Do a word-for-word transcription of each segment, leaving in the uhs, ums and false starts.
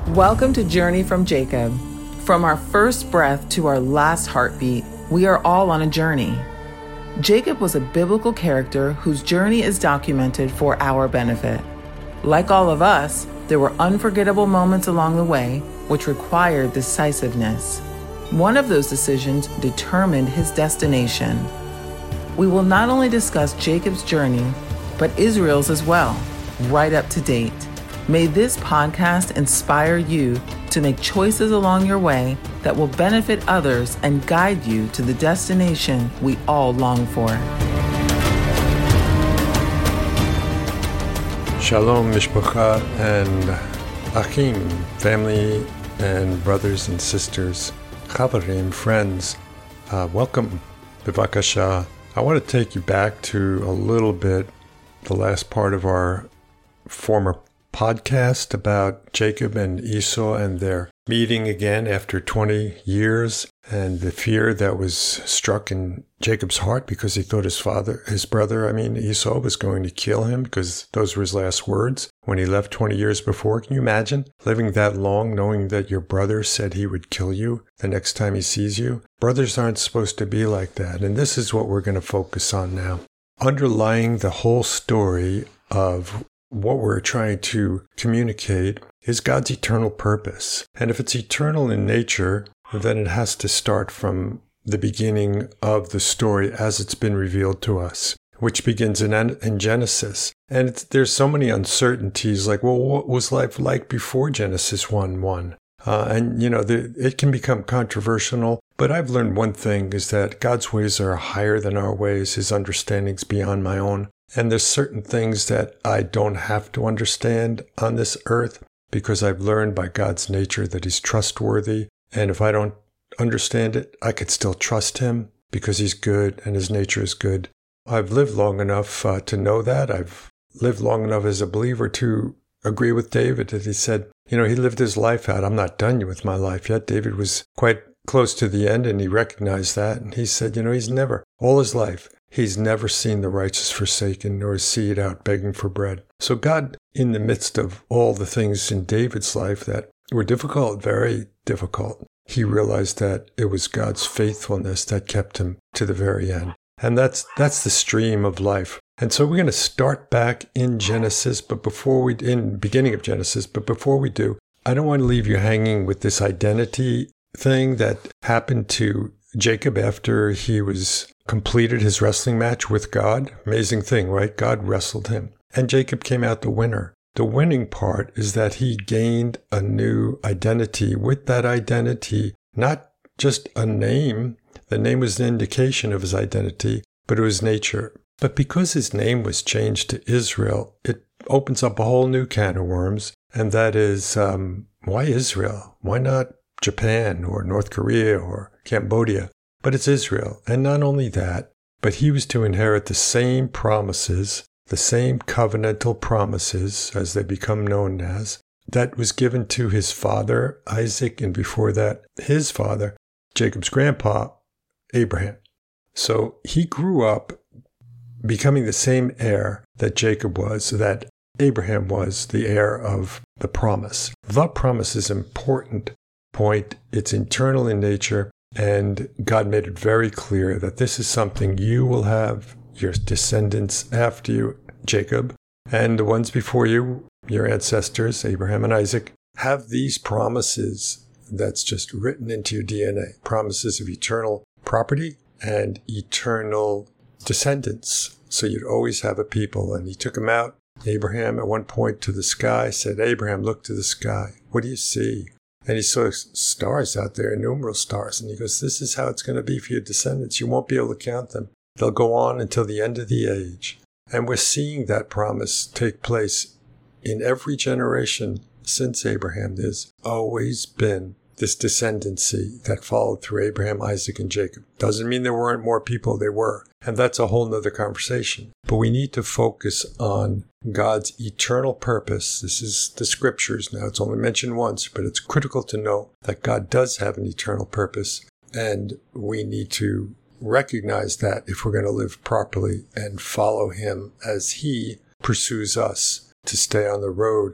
Welcome to Journey from Jacob. From our first breath to our last heartbeat, we are all on a journey. Jacob was a biblical character whose journey is documented for our benefit. Like all of us, there were unforgettable moments along the way which required decisiveness. One of those decisions determined his destination. We will not only discuss Jacob's journey, but Israel's as well, right up to date. May this podcast inspire you to make choices along your way that will benefit others and guide you to the destination we all long for. Shalom, Mishpacha, and Achim, family and brothers and sisters, Chavarim, friends, uh, welcome, Bivakasha. I want to take you back to a little bit the last part of our former podcast about Jacob and Esau and their meeting again after twenty years, and the fear that was struck in Jacob's heart because he thought his father, his brother, I mean Esau, was going to kill him because those were his last words when he left twenty years before. Can you imagine living that long knowing that your brother said he would kill you the next time he sees you? Brothers aren't supposed to be like that, and this is what we're going to focus on now. Underlying the whole story of what we're trying to communicate is God's eternal purpose. And if it's eternal in nature, then it has to start from the beginning of the story as it's been revealed to us, which begins in, in Genesis. And it's, there's so many uncertainties, like, well, what was life like before Genesis one one? Uh, and, you know, the, it can become controversial, but I've learned one thing is that God's ways are higher than our ways. His understanding's beyond my own. And there's certain things that I don't have to understand on this earth because I've learned by God's nature that he's trustworthy. And if I don't understand it, I could still trust him because he's good and his nature is good. I've lived long enough uh, to know that. I've lived long enough as a believer to agree with David that he said, you know, he lived his life out. I'm not done with my life yet. David was quite close to the end and he recognized that. And he said, you know, he's never, all his life, he's never seen the righteous forsaken, nor his seed out begging for bread. So God, in the midst of all the things in David's life that were difficult, very difficult, he realized that it was God's faithfulness that kept him to the very end. And that's that's the stream of life. And so we're going to start back in Genesis, but before we, in the beginning of Genesis, but before we do, I don't want to leave you hanging with this identity thing that happened to Jacob after he was completed his wrestling match with God. Amazing thing, right? God wrestled him. And Jacob came out the winner. The winning part is that he gained a new identity. With that identity, not just a name. The name was an indication of his identity, but it was nature. But because his name was changed to Israel, it opens up a whole new can of worms. And that is, um, why Israel? Why not Japan or North Korea or Cambodia? But it's Israel. And not only that, but he was to inherit the same promises, the same covenantal promises, as they become known as, that was given to his father, Isaac, and before that, his father, Jacob's grandpa, Abraham. So he grew up becoming the same heir that Jacob was, that Abraham was the heir of the promise. The promise is an important point. It's internal in nature. And God made it very clear that this is something you will have, your descendants after you, Jacob, and the ones before you, your ancestors, Abraham and Isaac, have these promises that's just written into your D N A. Promises of eternal property and eternal descendants. So you'd always have a people. And he took him out, Abraham, at one point to the sky, said, Abraham, look to the sky. What do you see? And he saw stars out there, innumerable stars. And he goes, this is how it's going to be for your descendants. You won't be able to count them. They'll go on until the end of the age. And we're seeing that promise take place in every generation since Abraham. There's always been this descendancy that followed through Abraham, Isaac, and Jacob. Doesn't mean there weren't more people. There were. And that's a whole nother conversation. But we need to focus on God's eternal purpose. This is the scriptures now. It's only mentioned once, but it's critical to know that God does have an eternal purpose. And we need to recognize that if we're going to live properly and follow him as he pursues us to stay on the road,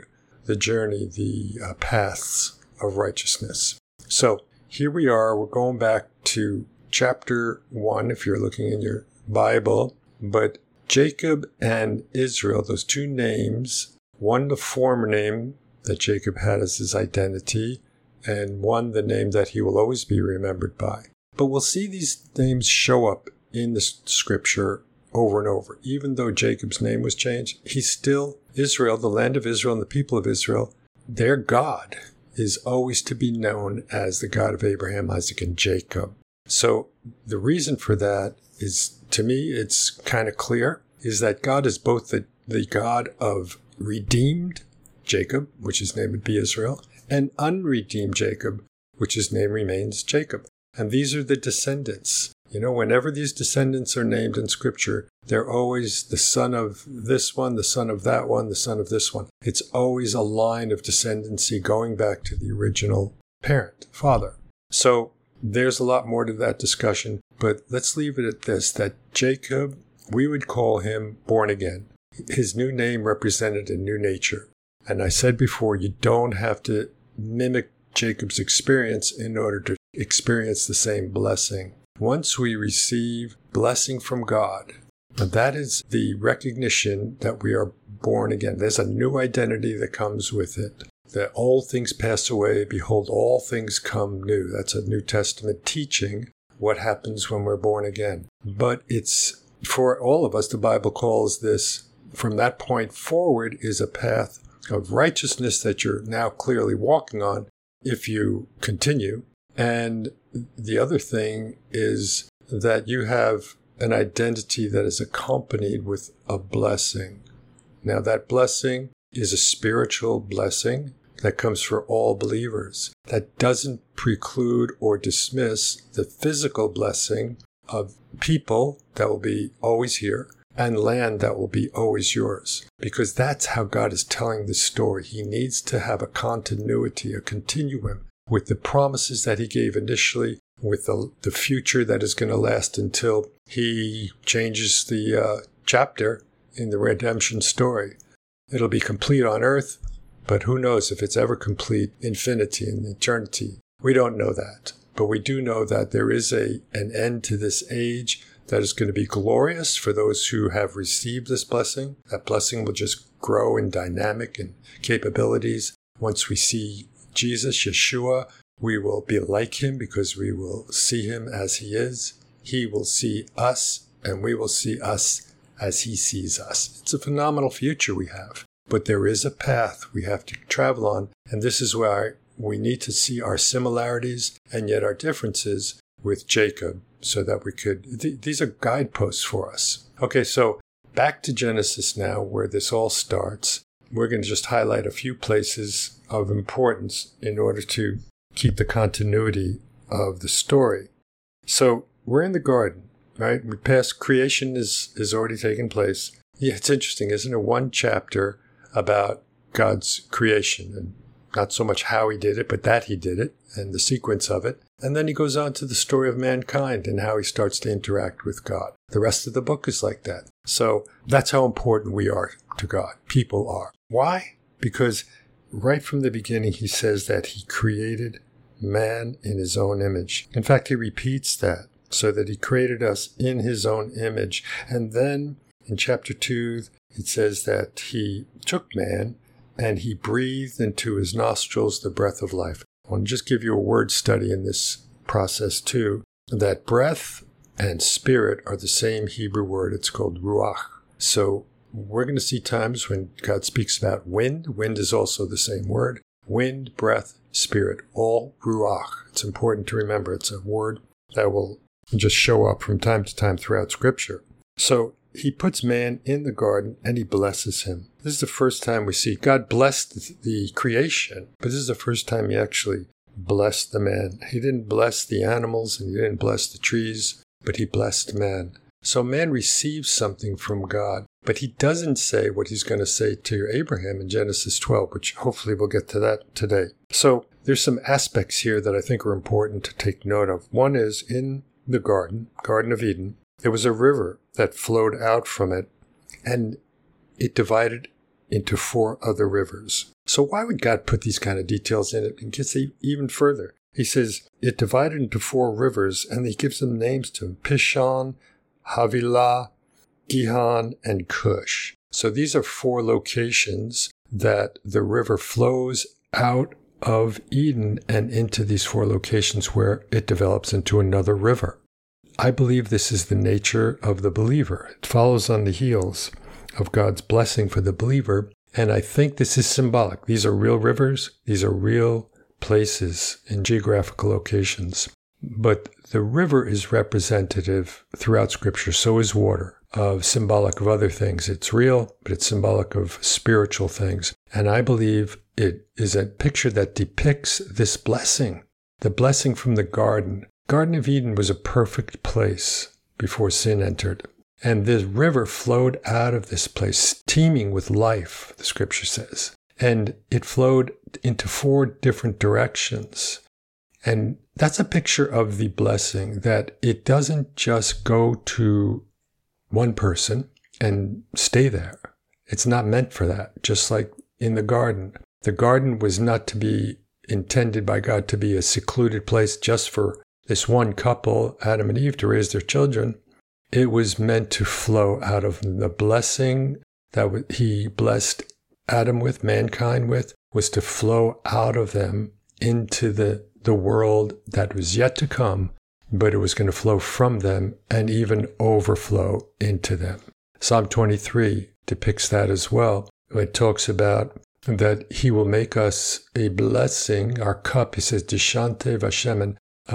the journey, the uh, paths of righteousness. So here we are. We're going back to chapter one, if you're looking in your Bible. But Jacob and Israel, those two names, one the former name that Jacob had as his identity, and one the name that he will always be remembered by. But we'll see these names show up in the scripture over and over. Even though Jacob's name was changed, he's still Israel, the land of Israel and the people of Israel. Their God is always to be known as the God of Abraham, Isaac, and Jacob. So the reason for that is, to me, it's kind of clear, is that God is both the, the God of redeemed Jacob, which his name would be Israel, and unredeemed Jacob, which his name remains Jacob. And these are the descendants. You know, whenever these descendants are named in Scripture, they're always the son of this one, the son of that one, the son of this one. It's always a line of descendancy going back to the original parent, father. So there's a lot more to that discussion, but let's leave it at this, that Jacob, we would call him born again. His new name represented a new nature. And I said before, you don't have to mimic Jacob's experience in order to experience the same blessing. Once we receive blessing from God, that is the recognition that we are born again. There's a new identity that comes with it. That old things pass away, behold, all things come new. That's a New Testament teaching, what happens when we're born again. But it's, for all of us, the Bible calls this, from that point forward, is a path of righteousness that you're now clearly walking on if you continue. And the other thing is that you have an identity that is accompanied with a blessing. Now, that blessing is a spiritual blessing that comes for all believers. That doesn't preclude or dismiss the physical blessing of people that will be always here and land that will be always yours. Because that's how God is telling the story. He needs to have a continuity, a continuum with the promises that he gave initially, with the, the future that is going to last until he changes the uh, chapter in the redemption story. It'll be complete on earth, but who knows if it's ever complete, infinity and eternity. We don't know that. But we do know that there is a an end to this age that is going to be glorious for those who have received this blessing. That blessing will just grow in dynamic and capabilities. Once we see Jesus, Yeshua, we will be like him because we will see him as he is. He will see us, and we will see us as he sees us. It's a phenomenal future we have. But there is a path we have to travel on, and this is why we need to see our similarities and yet our differences with Jacob so that we could, th- these are guideposts for us. Okay, so back to Genesis now, where this all starts. We're going to just highlight a few places of importance in order to keep the continuity of the story. So we're in the garden, right? We passed, creation is, is already taken place. Yeah, it's interesting, isn't it? One chapter about God's creation, and not so much how he did it, but that he did it and the sequence of it. And then he goes on to the story of mankind and how he starts to interact with God. The rest of the book is like that. So that's how important we are to God. People are. Why? Because right from the beginning, he says that he created man in his own image. In fact, he repeats that, so that he created us in his own image. And then in chapter two, it says that he took man and he breathed into his nostrils the breath of life. I want to just give you a word study in this process too, that breath and spirit are the same Hebrew word. It's called ruach. So we're going to see times when God speaks about wind. Wind is also the same word. Wind, breath, spirit, all ruach. It's important to remember. It's a word that will just show up from time to time throughout Scripture. So he puts man in the garden and he blesses him. This is the first time we see God blessed the creation, but this is the first time he actually blessed the man. He didn't bless the animals and he didn't bless the trees, but he blessed man. So man receives something from God, but he doesn't say what he's going to say to Abraham in Genesis twelve, which hopefully we'll get to that today. So there's some aspects here that I think are important to take note of. One is in the garden, Garden of Eden, there was a river that flowed out from it, and it divided into four other rivers. So why would God put these kind of details in it? And gets even further. He says it divided into four rivers, and he gives them names to Pishon, Havilah, Gihon, and Cush. So these are four locations that the river flows out of Eden and into these four locations where it develops into another river. I believe this is the nature of the believer. It follows on the heels of God's blessing for the believer, and I think this is symbolic. These are real rivers. These are real places in geographical locations. But the river is representative throughout Scripture. So is water, of symbolic of other things. It's real, but it's symbolic of spiritual things. And I believe it is a picture that depicts this blessing, the blessing from the garden. Garden of Eden was a perfect place before sin entered. And this river flowed out of this place, teeming with life, the Scripture says. And it flowed into four different directions. And that's a picture of the blessing, that it doesn't just go to one person and stay there. It's not meant for that, just like in the garden. The garden was not to be intended by God to be a secluded place just for this one couple, Adam and Eve, to raise their children. It was meant to flow out of the blessing that he blessed Adam with, mankind with, was to flow out of them into the, the world that was yet to come, but it was going to flow from them and even overflow into them. Psalm twenty-three depicts that as well. It talks about that he will make us a blessing, our cup. He says, Dishante Vashemen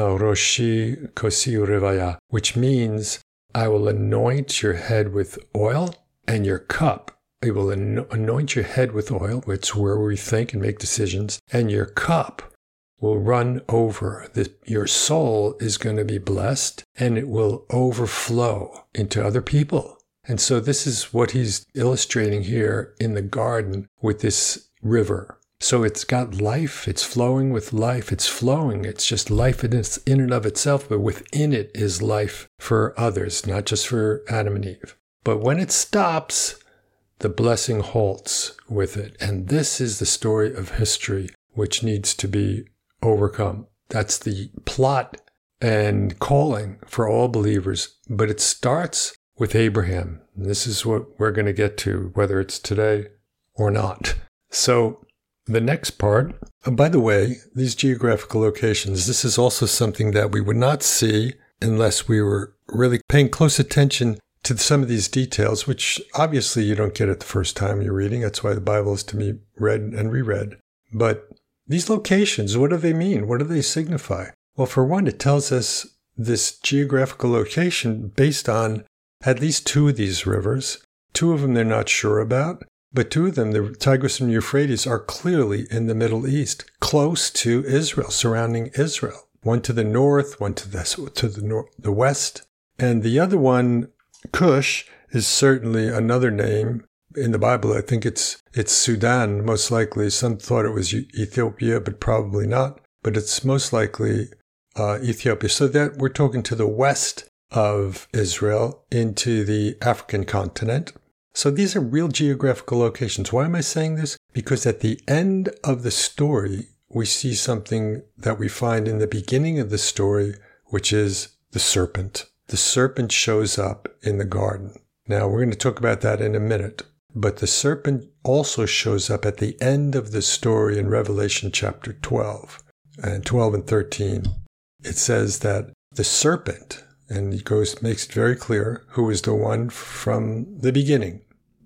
Roshi Kosi Revaya, which means I will anoint your head with oil and your cup. I will anoint your head with oil, which is where we think and make decisions, and your cup will run over. The, your soul is going to be blessed, and it will overflow into other people. And so this is what he's illustrating here in the garden with this river. So it's got life, it's flowing with life, it's flowing, it's just life in, its, in and of itself, but within it is life for others, not just for Adam and Eve. But when it stops, the blessing halts with it. And this is the story of history which needs to be overcome. That's the plot and calling for all believers. But it starts with Abraham. And this is what we're going to get to, whether it's today or not. So the next part, and by the way, these geographical locations, this is also something that we would not see unless we were really paying close attention to some of these details, which obviously you don't get it the first time you're reading. That's why the Bible is to be read and reread. But these locations, what do they mean? What do they signify? Well, for one, it tells us this geographical location based on at least two of these rivers. Two of them they're not sure about, but two of them, the Tigris and Euphrates, are clearly in the Middle East, close to Israel, surrounding Israel. One to the north, one to the, to the, nor- the west, and the other one, Cush, is certainly another name in the Bible. I think it's it's Sudan, most likely. Some thought it was Ethiopia, but probably not. But it's most likely uh, Ethiopia. So that we're talking to the west of Israel into the African continent. So these are real geographical locations. Why am I saying this? Because at the end of the story, we see something that we find in the beginning of the story, which is the serpent. The serpent shows up in the garden. Now, we're going to talk about that in a minute. But the serpent also shows up at the end of the story in Revelation chapter twelve, and twelve and thirteen. It says that the serpent, and he goes, makes it very clear who is the one from the beginning.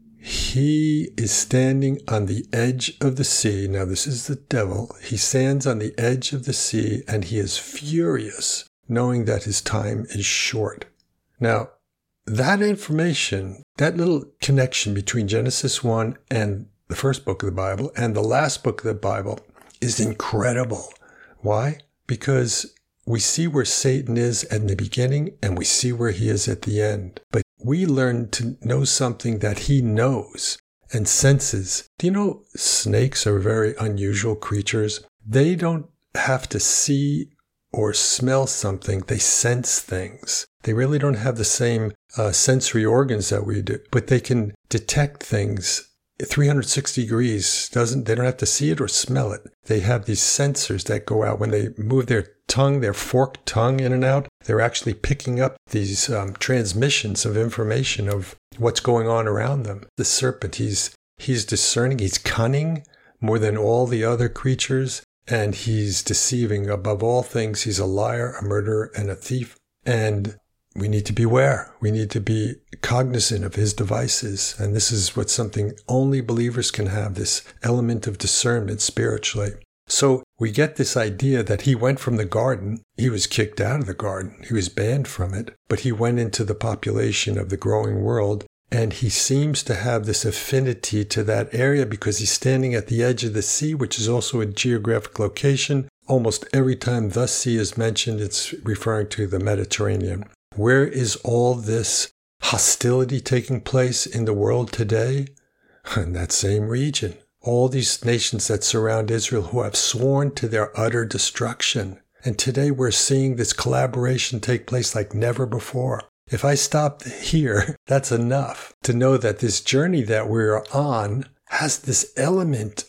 He is standing on the edge of the sea. Now, this is the devil. He stands on the edge of the sea, and he is furious, knowing that his time is short. Now, that information, that little connection between Genesis one and the first book of the Bible and the last book of the Bible is incredible. Why? Because we see where Satan is at the beginning and we see where he is at the end. But we learn to know something that he knows and senses. Do you know snakes are very unusual creatures? They don't have to see or smell something. They sense things. They really don't have the same uh, sensory organs that we do, but they can detect things three hundred sixty degrees. Doesn't, they don't have to see it or smell it. They have these sensors that go out when they move their tongue, their forked tongue in and out. They're actually picking up these um, transmissions of information of what's going on around them. The serpent, he's he's discerning, he's cunning more than all the other creatures, and he's deceiving. Above all things, he's a liar, a murderer, and a thief. And we need to beware. We need to be cognizant of his devices. And this is what something only believers can have, this element of discernment spiritually. So we get this idea that he went from the garden. He was kicked out of the garden. He was banned from it. But he went into the population of the growing world. And he seems to have this affinity to that area because he's standing at the edge of the sea, which is also a geographic location. Almost every time the sea is mentioned, it's referring to the Mediterranean. Where is all this hostility taking place in the world today? In that same region. All these nations that surround Israel who have sworn to their utter destruction. And today we're seeing this collaboration take place like never before. If I stop here, that's enough to know that this journey that we're on has this element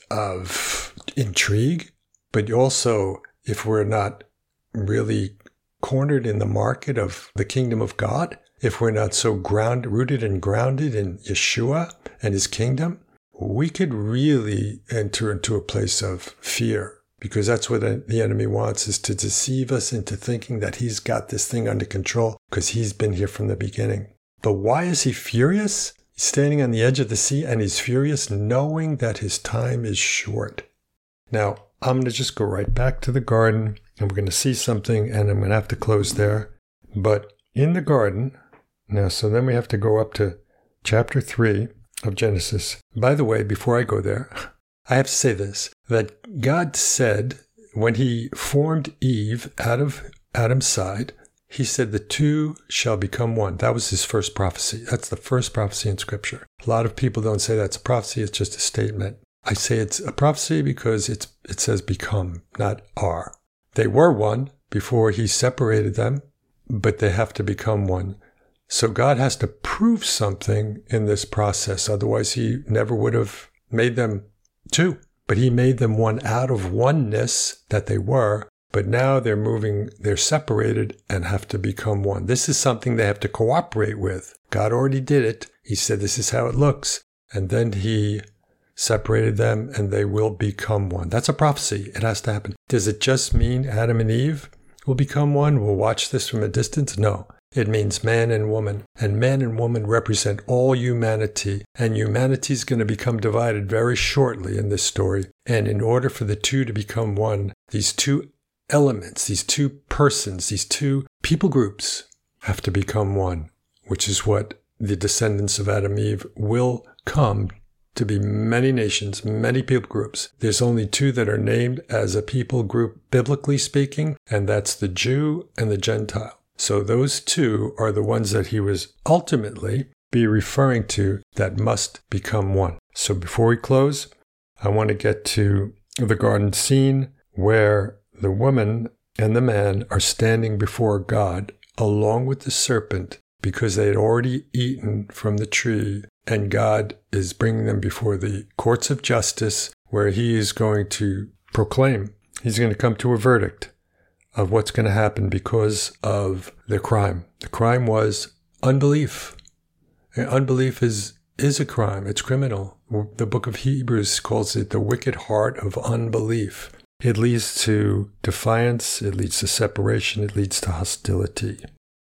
of intrigue, but also, if we're not really cornered in the market of the kingdom of God, if we're not so ground, rooted and grounded in Yeshua and his kingdom, we could really enter into a place of fear. Because that's what the enemy wants, is to deceive us into thinking that he's got this thing under control because he's been here from the beginning. But why is he furious? He's standing on the edge of the sea and he's furious knowing that his time is short. Now, I'm going to just go right back to the garden and we're going to see something and I'm going to have to close there. But in the garden, now, so then we have to go up to chapter three of Genesis. By the way, before I go there, I have to say this, that God said when he formed Eve out of Adam's side, he said the two shall become one. That was his first prophecy. That's the first prophecy in Scripture. A lot of people don't say that's a prophecy, it's just a statement. I say it's a prophecy because it's it says become, not are. They were one before he separated them, but they have to become one. So God has to prove something in this process. Otherwise, he never would have made them two. But he made them one out of oneness that they were. But now they're moving, they're separated and have to become one. This is something they have to cooperate with. God already did it. He said, this is how it looks. And then he separated them and they will become one. That's a prophecy. It has to happen. Does it just mean Adam and Eve will become one? We'll watch this from a distance? No. It means man and woman. And man and woman represent all humanity. And humanity is going to become divided very shortly in this story. And in order for the two to become one, these two elements, these two persons, these two people groups have to become one, which is what the descendants of Adam and Eve will come to be many nations, many people groups. There's only two that are named as a people group, biblically speaking, and that's the Jew and the Gentile. So those two are the ones that he was ultimately be referring to that must become one. So before we close, I want to get to the garden scene where the woman and the man are standing before God along with the serpent because they had already eaten from the tree, and God is bringing them before the courts of justice where he is going to proclaim, he's going to come to a verdict of what's going to happen because of the crime. The crime was unbelief. And unbelief is, is a crime. It's criminal. The book of Hebrews calls it the wicked heart of unbelief. It leads to defiance. It leads to separation. It leads to hostility.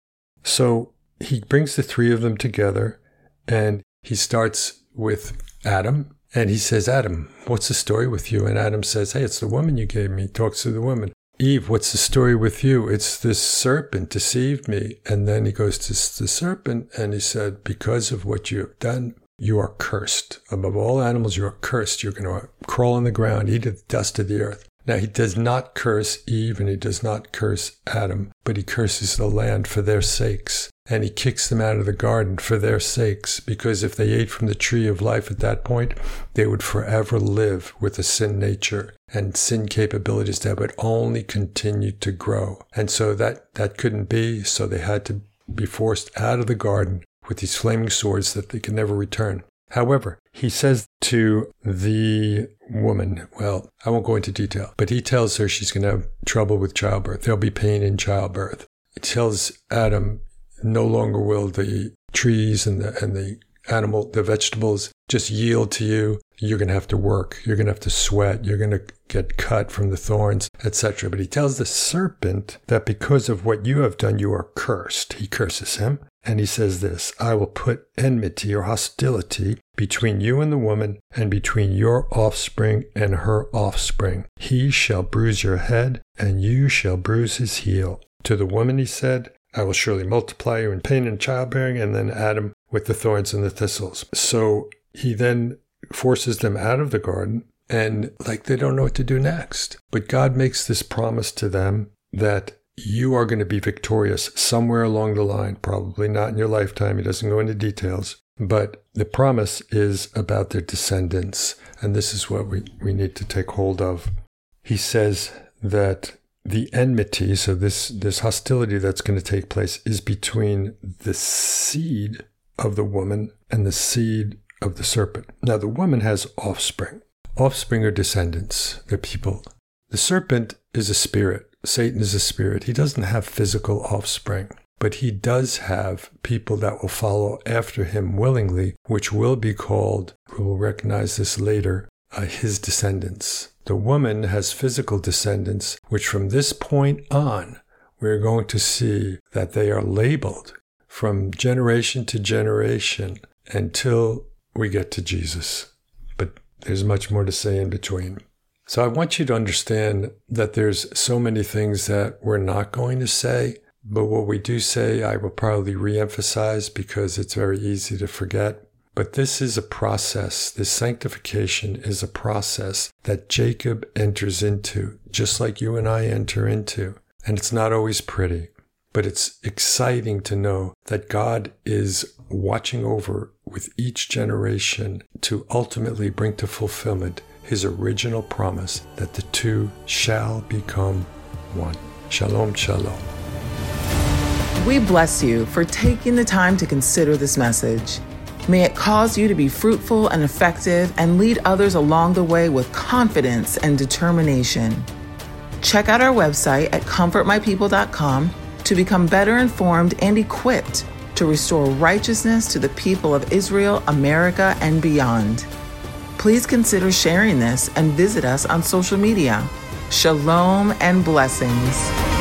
So he brings the three of them together and he starts with Adam and he says, Adam, what's the story with you? And Adam says, hey, it's the woman you gave me. He talks to the woman. Eve, what's the story with you? It's this serpent deceived me. And then he goes to the serpent and he said, because of what you have done, you are cursed. Above all animals, you are cursed. You're going to crawl on the ground, eat of the dust of the earth. Now, he does not curse Eve and he does not curse Adam, but he curses the land for their sakes. And he kicks them out of the garden for their sakes, because if they ate from the tree of life at that point, they would forever live with a sin nature and sin capabilities that would only continue to grow. And so that, that couldn't be, so they had to be forced out of the garden with these flaming swords that they could never return. However, he says to the woman, well, I won't go into detail, but he tells her she's going to have trouble with childbirth. There'll be pain in childbirth. He tells Adam, no longer will the trees and the, and the animal, the vegetables just yield to you. You're going to have to work. You're going to have to sweat. You're going to get cut from the thorns, et cetera. But he tells the serpent that because of what you have done, you are cursed. He curses him. And he says this, I will put enmity or hostility between you and the woman and between your offspring and her offspring. He shall bruise your head and you shall bruise his heel. To the woman he said, I will surely multiply you in pain and childbearing, and then Adam with the thorns and the thistles. So he then forces them out of the garden, and like they don't know what to do next. But God makes this promise to them that you are going to be victorious somewhere along the line, probably not in your lifetime. He doesn't go into details, but the promise is about their descendants. And this is what we, we need to take hold of. He says that the enmity, so this, this hostility that's going to take place, is between the seed of the woman and the seed of the serpent. Now, the woman has offspring. Offspring are descendants. They're people. The serpent is a spirit. Satan is a spirit. He doesn't have physical offspring, but he does have people that will follow after him willingly, which will be called, we will recognize this later, uh, his descendants. The woman has physical descendants, which from this point on, we're going to see that they are labeled from generation to generation until we get to Jesus. But there's much more to say in between. So I want you to understand that there's so many things that we're not going to say, but what we do say, I will probably reemphasize because it's very easy to forget. But this is a process. This sanctification is a process that Jacob enters into, just like you and I enter into. And it's not always pretty, but it's exciting to know that God is watching over with each generation to ultimately bring to fulfillment his original promise that the two shall become one. Shalom, shalom. We bless you for taking the time to consider this message. May it cause you to be fruitful and effective and lead others along the way with confidence and determination. Check out our website at comfort my people dot com to become better informed and equipped to restore righteousness to the people of Israel, America, and beyond. Please consider sharing this and visit us on social media. Shalom and blessings.